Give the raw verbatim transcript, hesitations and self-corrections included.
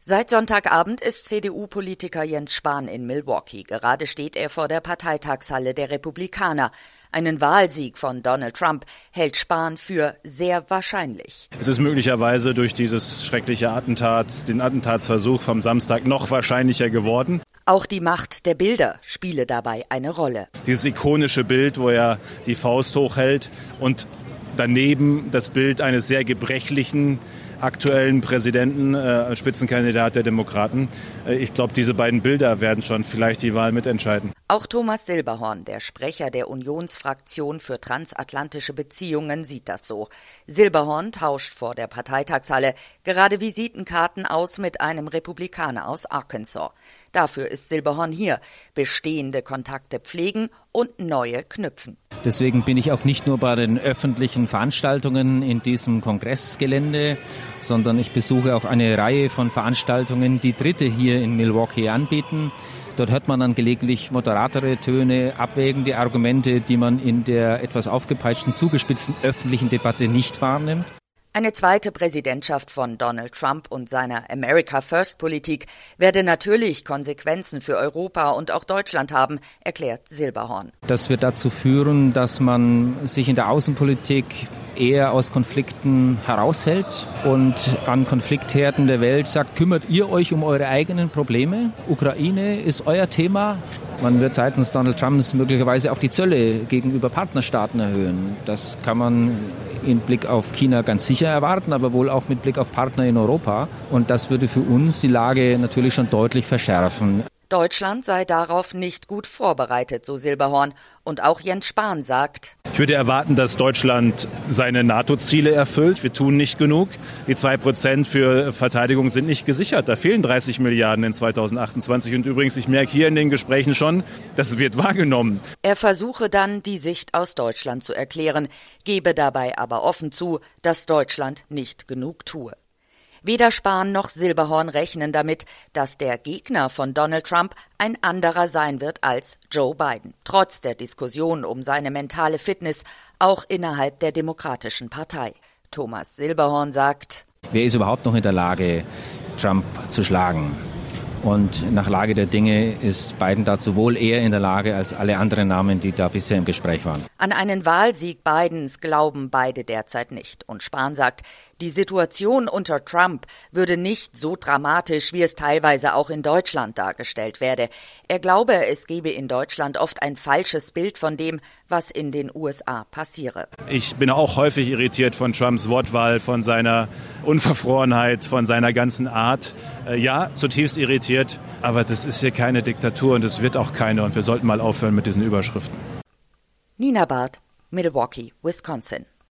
Seit Sonntagabend ist C D U-Politiker Jens Spahn in Milwaukee. Gerade steht er vor der Parteitagshalle der Republikaner. Einen Wahlsieg von Donald Trump hält Spahn für sehr wahrscheinlich. Es ist möglicherweise durch dieses schreckliche Attentat, den Attentatsversuch vom Samstag, noch wahrscheinlicher geworden. Auch die Macht der Bilder spiele dabei eine Rolle. Dieses ikonische Bild, wo er die Faust hochhält und daneben das Bild eines sehr gebrechlichen aktuellen Präsidenten, äh, Spitzenkandidat der Demokraten. Äh, ich glaube, diese beiden Bilder werden schon vielleicht die Wahl mitentscheiden. Auch Thomas Silberhorn, der Sprecher der Unionsfraktion für transatlantische Beziehungen, sieht das so. Silberhorn tauscht vor der Parteitagshalle gerade Visitenkarten aus mit einem Republikaner aus Arkansas. Dafür ist Silberhorn hier, bestehende Kontakte pflegen und neue knüpfen. Deswegen bin ich auch nicht nur bei den öffentlichen Veranstaltungen in diesem Kongressgelände, sondern ich besuche auch eine Reihe von Veranstaltungen, die Dritte hier in Milwaukee anbieten. Dort hört man dann gelegentlich moderatere Töne, abwägende Argumente, die man in der etwas aufgepeitschten, zugespitzten öffentlichen Debatte nicht wahrnimmt. Eine zweite Präsidentschaft von Donald Trump und seiner America-First-Politik werde natürlich Konsequenzen für Europa und auch Deutschland haben, erklärt Silberhorn. Das wird dazu führen, dass man sich in der Außenpolitik eher aus Konflikten heraushält und an Konfliktherden der Welt sagt, kümmert ihr euch um eure eigenen Probleme? Ukraine ist euer Thema. Man wird seitens Donald Trumps möglicherweise auch die Zölle gegenüber Partnerstaaten erhöhen. Das kann man im Blick auf China ganz sicher erwarten, aber wohl auch mit Blick auf Partner in Europa. Und das würde für uns die Lage natürlich schon deutlich verschärfen. Deutschland sei darauf nicht gut vorbereitet, so Silberhorn. Und auch Jens Spahn sagt: Ich würde erwarten, dass Deutschland seine NATO-Ziele erfüllt. Wir tun nicht genug. Die zwei Prozent für Verteidigung sind nicht gesichert. Da fehlen dreißig Milliarden in zweitausendachtundzwanzig. Und übrigens, ich merke hier in den Gesprächen schon, das wird wahrgenommen. Er versuche dann, die Sicht aus Deutschland zu erklären, gebe dabei aber offen zu, dass Deutschland nicht genug tue. Weder Spahn noch Silberhorn rechnen damit, dass der Gegner von Donald Trump ein anderer sein wird als Joe Biden. Trotz der Diskussion um seine mentale Fitness, auch innerhalb der Demokratischen Partei. Thomas Silberhorn sagt: Wer ist überhaupt noch in der Lage, Trump zu schlagen? Und nach Lage der Dinge ist Biden dazu wohl eher in der Lage als alle anderen Namen, die da bisher im Gespräch waren. An einen Wahlsieg Bidens glauben beide derzeit nicht. Und Spahn sagt, die Situation unter Trump würde nicht so dramatisch, wie es teilweise auch in Deutschland dargestellt werde. Er glaube, es gebe in Deutschland oft ein falsches Bild von dem, was in den U S A passiere. Ich bin auch häufig irritiert von Trumps Wortwahl, von seiner Unverfrorenheit, von seiner ganzen Art. Äh, ja, zutiefst irritiert, aber das ist hier keine Diktatur und es wird auch keine. Und wir sollten mal aufhören mit diesen Überschriften. Nina Barth, Milwaukee, Wisconsin.